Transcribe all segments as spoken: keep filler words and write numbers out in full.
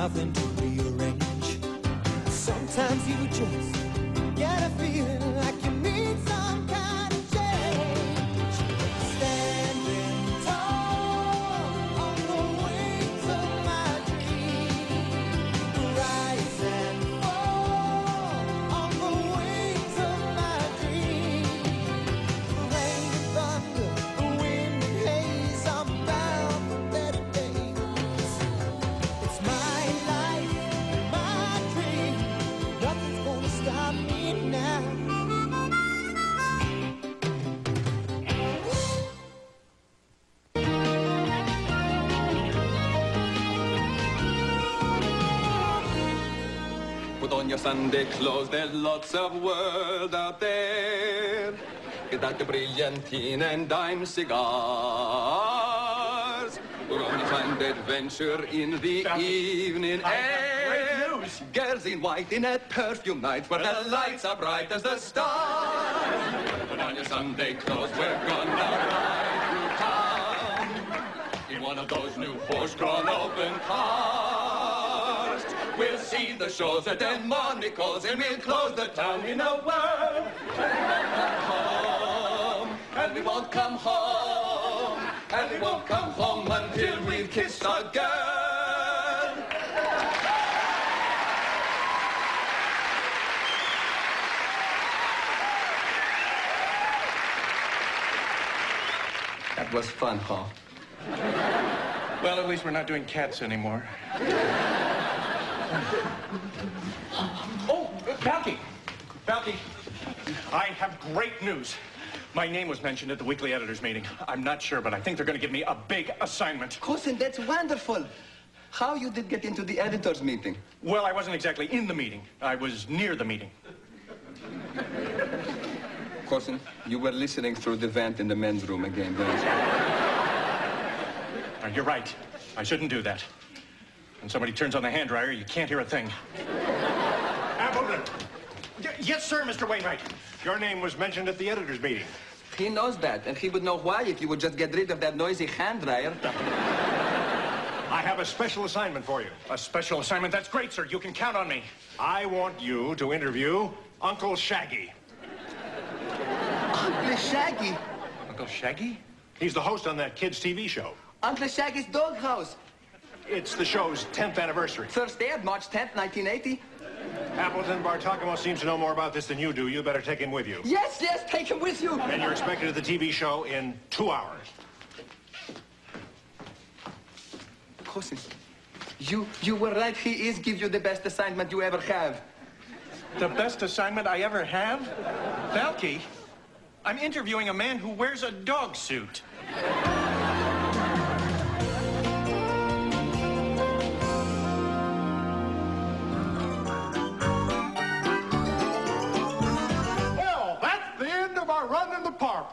nothing to rearrange. Sometimes you just get a feeling like you need some kind of change. Standing tall on the wings of my dream, rise and fall on the wings of my dream. Rain and thunder, the wind and haze, I'm bound for better days. It's my life, my dream, nothing's gonna stop me now. Put on your Sunday clothes, there's lots of world out there. Get out the Brilliantine and dime cigars. We're gonna find adventure in the evening air. Great news! Girls in white in a perfume night where the lights are bright as the stars. Put on your Sunday clothes, we're gonna ride through town in one of those new horse-drawn open cars. We'll see the shows at Delmonico's and we'll close the town in a whirl. Home, and we won't come home, and we won't come home until we've kissed a girl. That was fun, huh? Well, at least we're not doing Cats anymore. Oh, Balky! Balky, I have great news. My name was mentioned at the weekly editors meeting. I'm not sure, but I think they're going to give me a big assignment. Cousin, that's wonderful. How you did get into the editors' meeting? Well, I wasn't exactly in the meeting. I was near the meeting. Cousin, you were listening through the vent in the men's room again, weren't you? Uh, You're right. I shouldn't do that. When somebody turns on the hand dryer, you can't hear a thing. Appleton! Y- yes, sir, Mister Wainwright. Your name was mentioned at the editors' meeting. He knows that, and he would know why if you would just get rid of that noisy hand dryer. I have a special assignment for you. A special assignment? That's great, sir. You can count on me. I want you to interview Uncle Shaggy. Uncle Shaggy. Uncle Shaggy? He's the host on that kids' T V show. Uncle Shaggy's Doghouse. It's the show's tenth anniversary. First aired March tenth, nineteen eighty. Appleton Bartakamo seems to know more about this than you do. You better take him with you. Yes, yes, take him with you. And you're expected at the T V show in two hours. Cousin, you, you were right. He is give you the best assignment you ever have. The best assignment I ever have? Balky, I'm interviewing a man who wears a dog suit. Well, that's the end of our run in the park.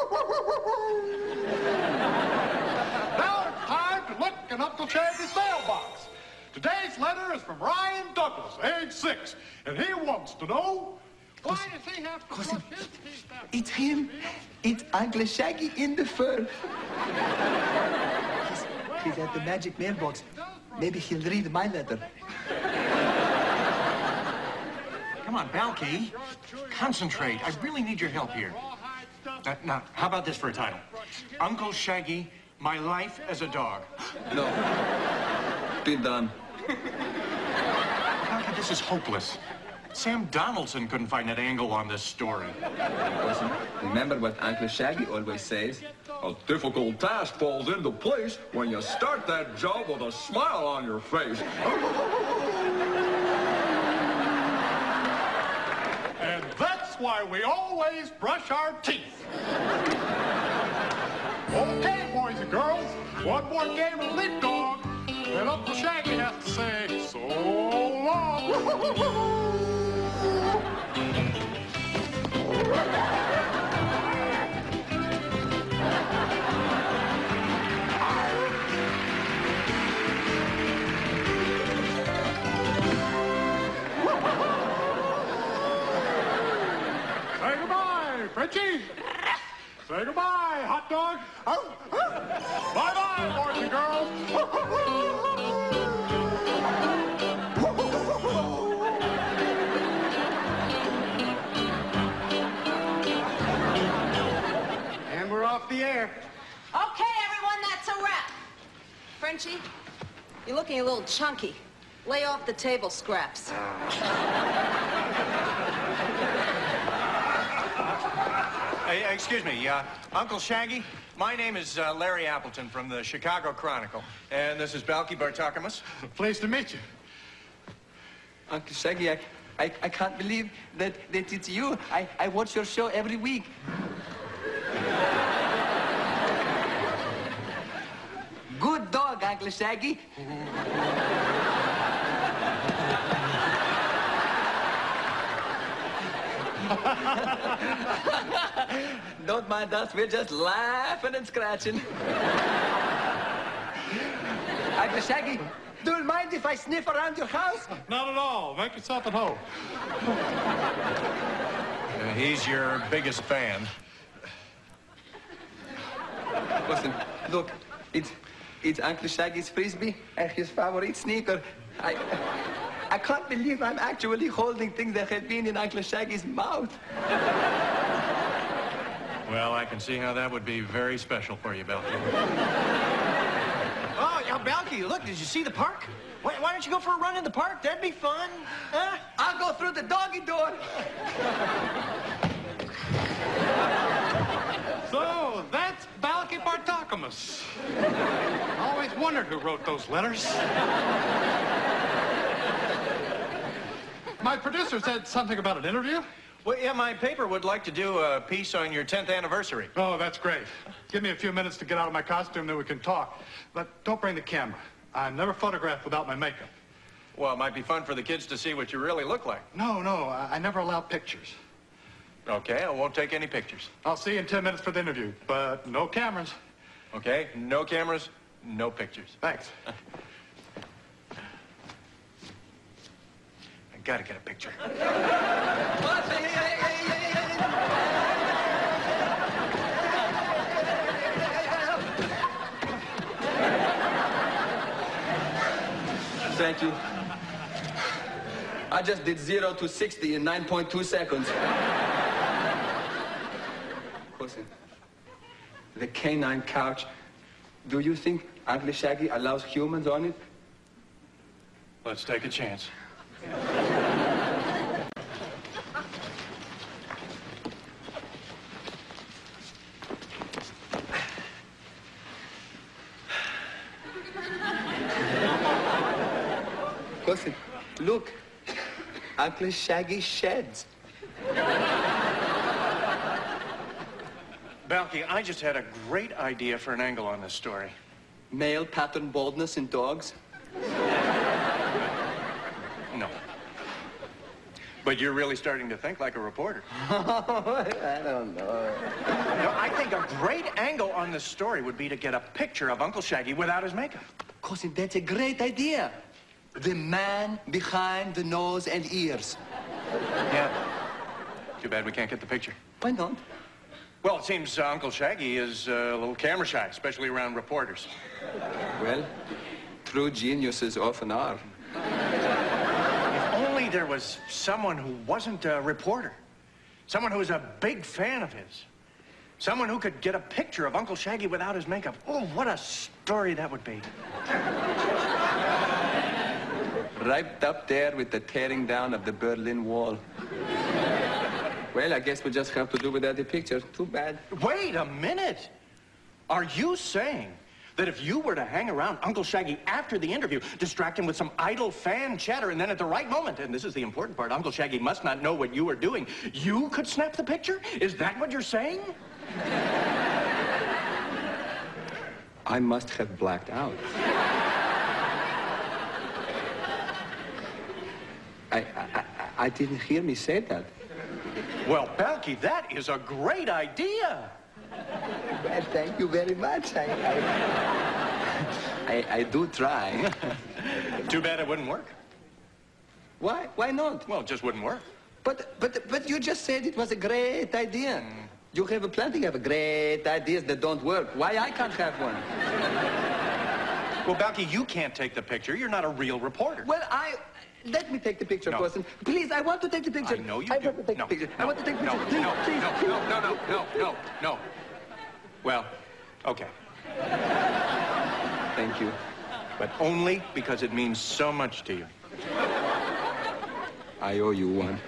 Now it's time to look in Uncle Shaggy's mailbox. Today's letter is from Ryan Douglas, age six, and he wants to know, why does he have to Cousin, brush his teeth after... it's him. It's Uncle Shaggy in the fur. He's, he's at the magic mailbox. Maybe he'll read my letter. Come on, Balky. Concentrate. I really need your help here. Uh, now, how about this for a title? Uncle Shaggy, My Life as a Dog. No. Be done. Balky, this is hopeless. Sam Donaldson couldn't find an angle on this story. Cousin, remember what Uncle Shaggy always says? A difficult task falls into place when you start that job with a smile on your face. And that's why we always brush our teeth. Okay, boys and girls, one more game of leap dog, and Uncle Shaggy has to say so long. Say goodbye, Frenchie. Say goodbye, hot dog. Bye-bye, boys and girls. off the air. Okay, everyone, that's a wrap. Frenchie, you're looking a little chunky. Lay off the table scraps. Hey, excuse me, uh, Uncle Shaggy. My name is uh, Larry Appleton from the Chicago Chronicle, and this is Balky Bartakamus. Pleased to meet you. Uncle Shaggy, I, I, I can't believe that, that it's you. I, I watch your show every week. Good dog, Uncle Shaggy. Don't mind us, we're just laughing and scratching. Uncle Shaggy, do you mind if I sniff around your house? Not at all. Make yourself at home. Uh, he's your biggest fan. Listen, look, it's, it's Uncle Shaggy's Frisbee and his favorite sneaker. I, I can't believe I'm actually holding things that have been in Uncle Shaggy's mouth. Well, I can see how that would be very special for you, Balky. Oh, yeah, Balky, look, did you see the park? Why, why don't you go for a run in the park? That'd be fun. Huh? I'll go through the doggy door. So, that's Balky Bartakamus. Always wondered who wrote those letters. My producer said something about an interview. Well, yeah, my paper would like to do a piece on your tenth anniversary. Oh, that's great. Give me a few minutes to get out of my costume, then we can talk. But don't bring the camera. I never photograph without my makeup. Well, it might be fun for the kids to see what you really look like. No, no, I, I never allow pictures. Okay, I won't take any pictures. I'll see you in ten minutes for the interview, but no cameras. Okay, no cameras, no pictures. Thanks. I gotta get a picture. Thank you. I just did zero to sixty in nine point two seconds. Listen, the canine couch, do you think Uncle Shaggy allows humans on it? Let's take a chance. Listen, look, Uncle Shaggy sheds. Balky, I just had a great idea for an angle on this story. Male pattern baldness in dogs? No. But you're really starting to think like a reporter. I don't know. No, I think a great angle on this story would be to get a picture of Uncle Shaggy without his makeup. Cousin, that's a great idea. The man behind the nose and ears. Yeah. Too bad we can't get the picture. Why not? Well, it seems uh, Uncle Shaggy is uh, a little camera shy, especially around reporters. Well, true geniuses often are. If only there was someone who wasn't a reporter. Someone who was a big fan of his. Someone who could get a picture of Uncle Shaggy without his makeup. Oh, what a story that would be. Right up there with the tearing down of the Berlin Wall. Well, I guess we just have to do without the picture. Too bad. Wait a minute. Are you saying that if you were to hang around Uncle Shaggy after the interview, distract him with some idle fan chatter, and then at the right moment, and this is the important part, Uncle Shaggy must not know what you were doing, you could snap the picture? Is that what you're saying? I must have blacked out. I, I, I, I didn't hear me say that. Well, Balky, that is a great idea. Well, thank you very much. I, I, I, I do try. Too bad it wouldn't work. Why? Why not? Well, it just wouldn't work. But, but, but you just said it was a great idea. Mm. You have plenty of great ideas that don't work. Why I can't have one? Well, Balky, you can't take the picture. You're not a real reporter. Well, I... Let me take the picture, no. person. Please, I want to take the picture. I know you I do. want to take no, the picture. No, I want to take the no, picture. Please, no, please, no, please. no, no, no, no, no, no. Well, okay. Thank you. But only because it means so much to you. I owe you one.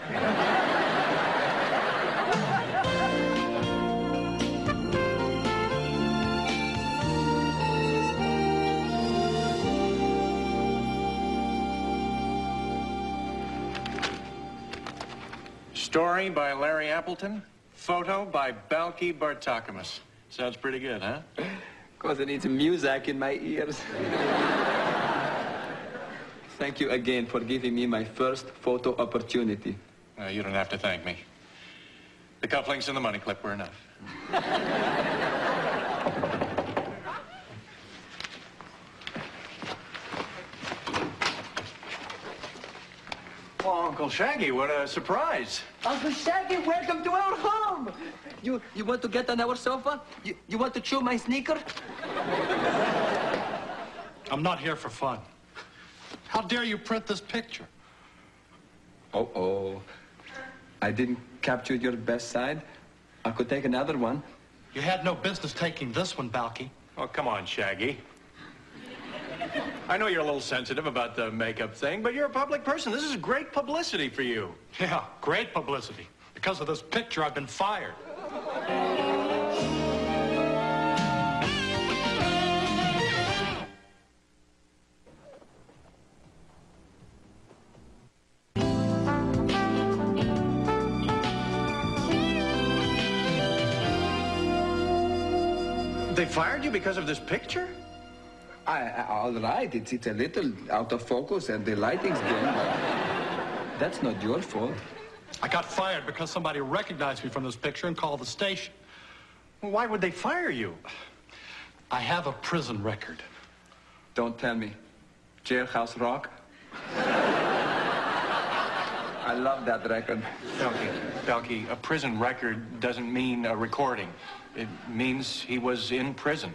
Story by Larry Appleton. Photo by Balki Bartokomous. Sounds pretty good, huh? Because it needs music in my ears. Thank you again for giving me my first photo opportunity. Uh, you don't have to thank me. The cufflinks and the money clip were enough. Oh, Uncle Shaggy, what a surprise. Uncle Shaggy, welcome to our home. You you want to get on our sofa? You, you want to chew my sneaker? I'm not here for fun. How dare you print this picture? Uh-oh. I didn't capture your best side. I could take another one. You had no business taking this one, Balki. Oh, come on, Shaggy. I know you're a little sensitive about the makeup thing, but you're a public person. This is great publicity for you. Yeah, great publicity. Because of this picture, I've been fired. They fired you because of this picture? I, I, all right, it's, it's a little out of focus and the lighting's dim, but that's not your fault. I got fired because somebody recognized me from this picture and called the station. Well, why would they fire you? I have a prison record. Don't tell me. Jailhouse Rock? I love that record. Balki, Balki, a prison record doesn't mean a recording. It means he was in prison.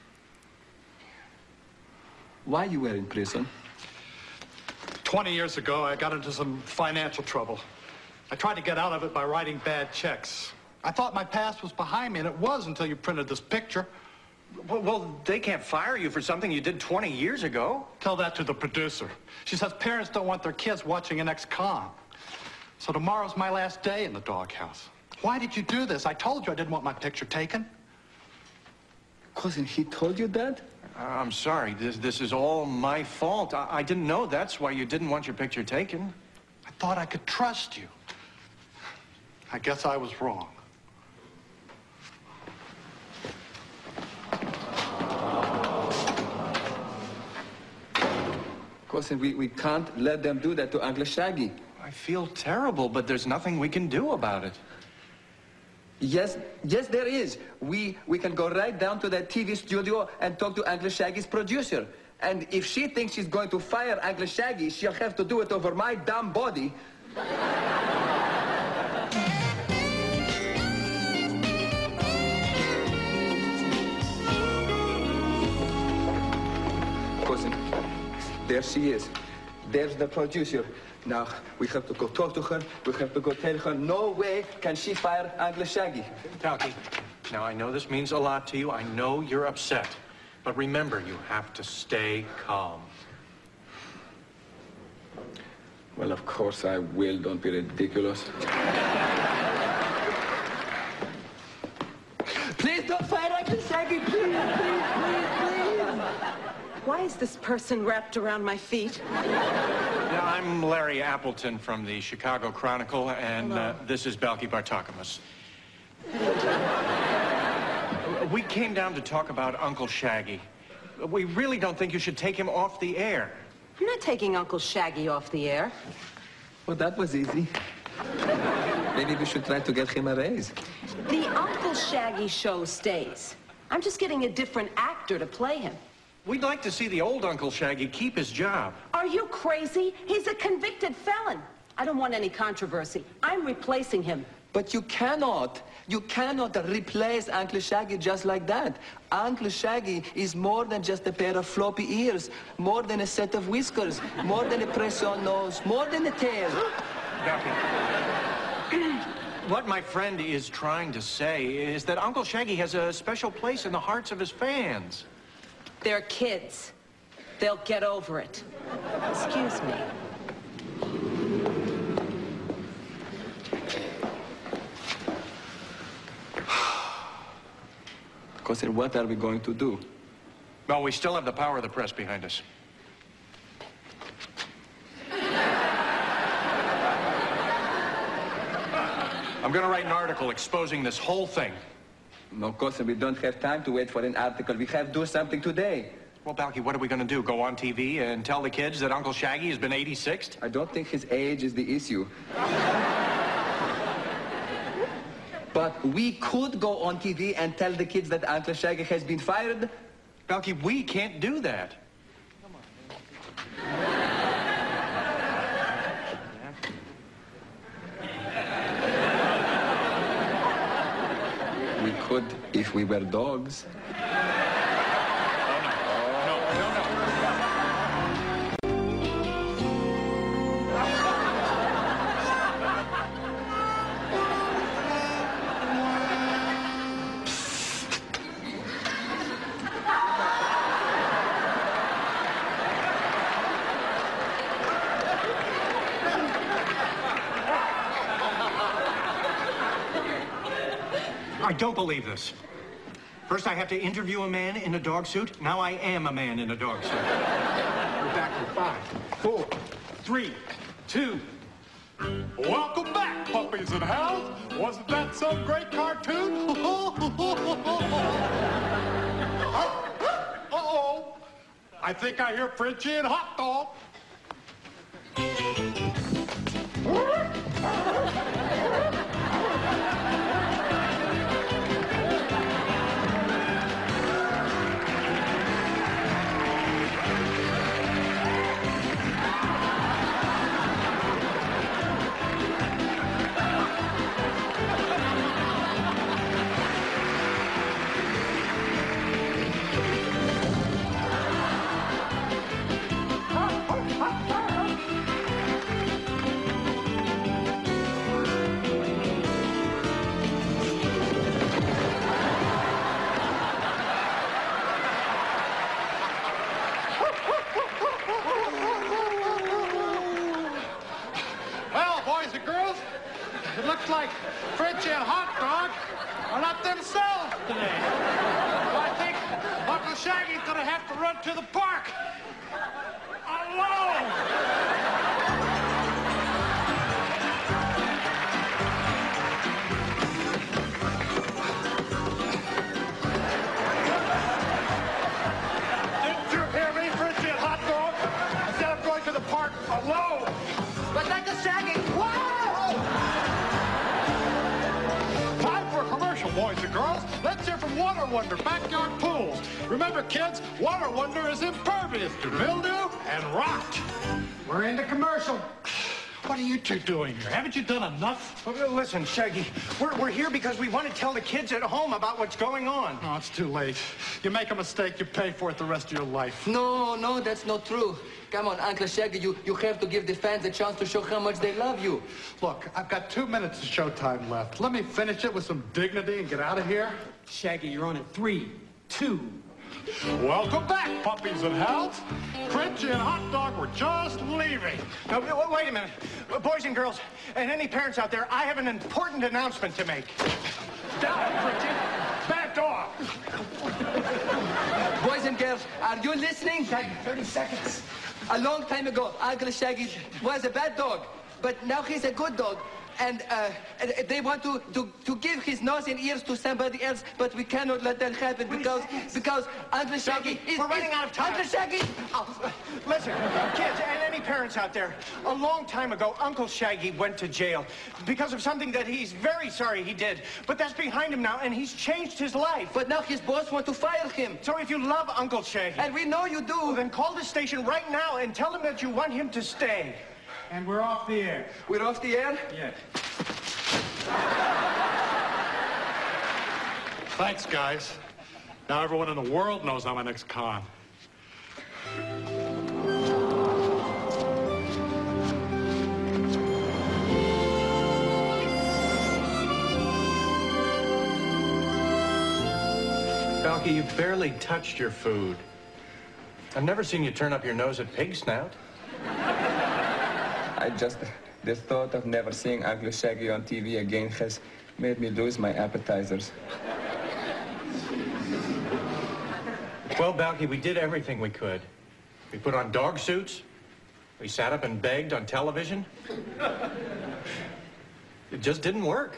Why you were in prison? Twenty years ago, I got into some financial trouble. I tried to get out of it by writing bad checks. I thought my past was behind me, and it was until you printed this picture. Well, well, they can't fire you for something you did twenty years ago. Tell that to the producer. She says parents don't want their kids watching an ex-con. So tomorrow's my last day in the doghouse. Why did you do this? I told you I didn't want my picture taken. Cousin, he told you that? Uh, I'm sorry. This, this is all my fault. I, I didn't know that's why you didn't want your picture taken. I thought I could trust you. I guess I was wrong. Cousin, we, we can't let them do that to Uncle Shaggy. I feel terrible, but there's nothing we can do about it. Yes, yes, there is. We, we can go right down to that T V studio and talk to Uncle Shaggy's producer. And if she thinks she's going to fire Uncle Shaggy, she'll have to do it over my dumb body. Cousin, there she is. There's the producer. Now, we have to go talk to her. We have to go tell her, no way can she fire Uncle Shaggy. Balki, now I know this means a lot to you. I know you're upset. But remember, you have to stay calm. Well, of course I will. Don't be ridiculous. Please don't fire Uncle Shaggy, please, please, please, please. Why is this person wrapped around my feet? Yeah, I'm Larry Appleton from the Chicago Chronicle, and uh, this is Balki Bartokomous. We came down to talk about Uncle Shaggy. We really don't think you should take him off the air. I'm not taking Uncle Shaggy off the air. Well, that was easy. Maybe we should try to get him a raise. The Uncle Shaggy show stays. I'm just getting a different actor to play him. We'd like to see the old Uncle Shaggy keep his job. Are you crazy? He's a convicted felon. I don't want any controversy. I'm replacing him. But you cannot. You cannot replace Uncle Shaggy just like that. Uncle Shaggy is more than just a pair of floppy ears, more than a set of whiskers, more than a press-on nose, more than a tail. Balki, what my friend is trying to say is that Uncle Shaggy has a special place in the hearts of his fans. They're kids. They'll get over it. Excuse me. Cousin, what are we going to do? Well, we still have the power of the press behind us. I'm going to write an article exposing this whole thing. No, cousin, we don't have time to wait for an article. We have to do something today. Well, Balky, what are we going to do? Go on T V and tell the kids that Uncle Shaggy has been eighty-sixed? I don't think his age is the issue. But we could go on T V and tell the kids that Uncle Shaggy has been fired. Balky, we can't do that. We could if we were dogs. I don't believe this. First, I have to interview a man in a dog suit. Now I am a man in a dog suit. We're back in five, four, three, two. Welcome back, puppies and hounds. Wasn't that some great cartoon? Uh-oh. I think I hear Frenchie and Hot Dog. It looks like Frenchie and Hot Dog are not themselves today. So I think Uncle Shaggy's gonna have to run to the park alone. Didn't you hear me, Frenchie and Hot Dog? I said I'm going to the park alone. But Uncle Shaggy, whoa! Boys and girls, let's hear from Water Wonder Backyard Pools. Remember, kids, Water Wonder is impervious to mildew and rot. We're in the commercial. What are you two doing here? Haven't you done enough? Well, listen, Shaggy, we're, we're here because we want to tell the kids at home about what's going on. No, it's too late. You make a mistake, you pay for it the rest of your life. No, no, that's not true. Come on, Uncle Shaggy, you, you have to give the fans a chance to show how much they love you. Look, I've got two minutes of showtime left. Let me finish it with some dignity and get out of here. Shaggy, you're on in three, two. Welcome back, puppies and hounds. Frenchie and Hot Dog were just leaving. Now, wait a minute. Boys and girls, and any parents out there, I have an important announcement to make. Down, Frenchie. Back off. Boys and girls, are you listening? thirty seconds. A long time ago, Uncle Shaggy was a bad dog, but now he's a good dog. And uh, they want to, to, to give his nose and ears to somebody else, but we cannot let that happen because because Uncle Shaggy is... We're running out of time. Uncle Shaggy... Oh, listen, kids, and any parents out there, a long time ago, Uncle Shaggy went to jail because of something that he's very sorry he did. But that's behind him now, and he's changed his life. But now his boss wants to fire him. So if you love Uncle Shaggy... And we know you do. Well, then call the station right now and tell them that you want him to stay. And we're off the air. We're off the air? Yeah. Thanks, guys. Now everyone in the world knows I'm an ex-con. Balky, you barely touched your food. I've never seen you turn up your nose at Pig Snout. I just, the thought of never seeing Uncle Shaggy on T V again has made me lose my appetizers. Well, Balky, we did everything we could. We put on dog suits. We sat up and begged on television. It just didn't work.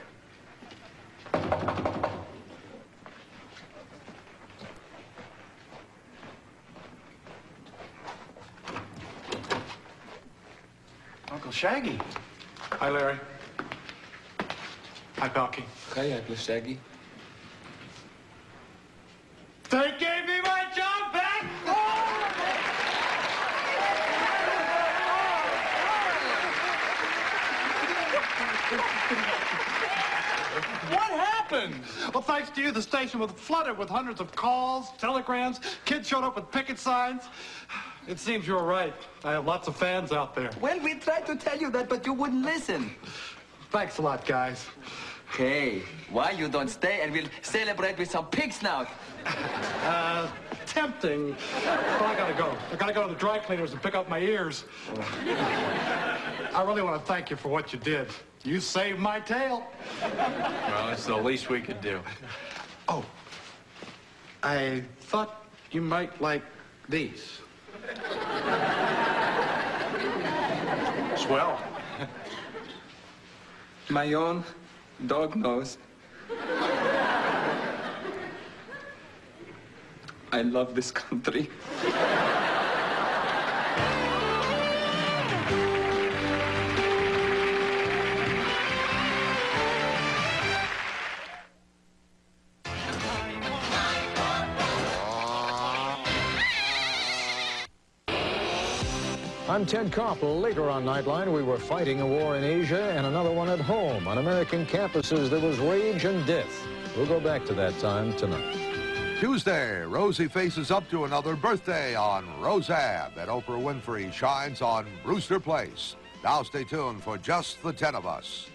Uncle Shaggy. Hi, Larry. Hi, Balky. Hi, Uncle Shaggy. They gave me my job back! What happened? Well, thanks to you, the station was flooded with hundreds of calls, telegrams, kids showed up with picket signs. It seems you were right. I have lots of fans out there. Well, we tried to tell you that, but you wouldn't listen. Thanks a lot, guys. Hey, why you don't stay and we'll celebrate with some Pig Snout? Uh, tempting. But I gotta go. I gotta go to the dry cleaners and pick up my ears. I really want to thank you for what you did. You saved my tail. Well, it's the least we could do. Oh, I thought you might like these. Swell. My own dog nose. I love this country. I'm Ted Koppel. Later on Nightline, we were fighting a war in Asia and another one at home. On American campuses, there was rage and death. We'll go back to that time tonight. Tuesday, Rosie faces up to another birthday on Rosab, and Oprah Winfrey shines on Brewster Place. Now stay tuned for Just the Ten of Us.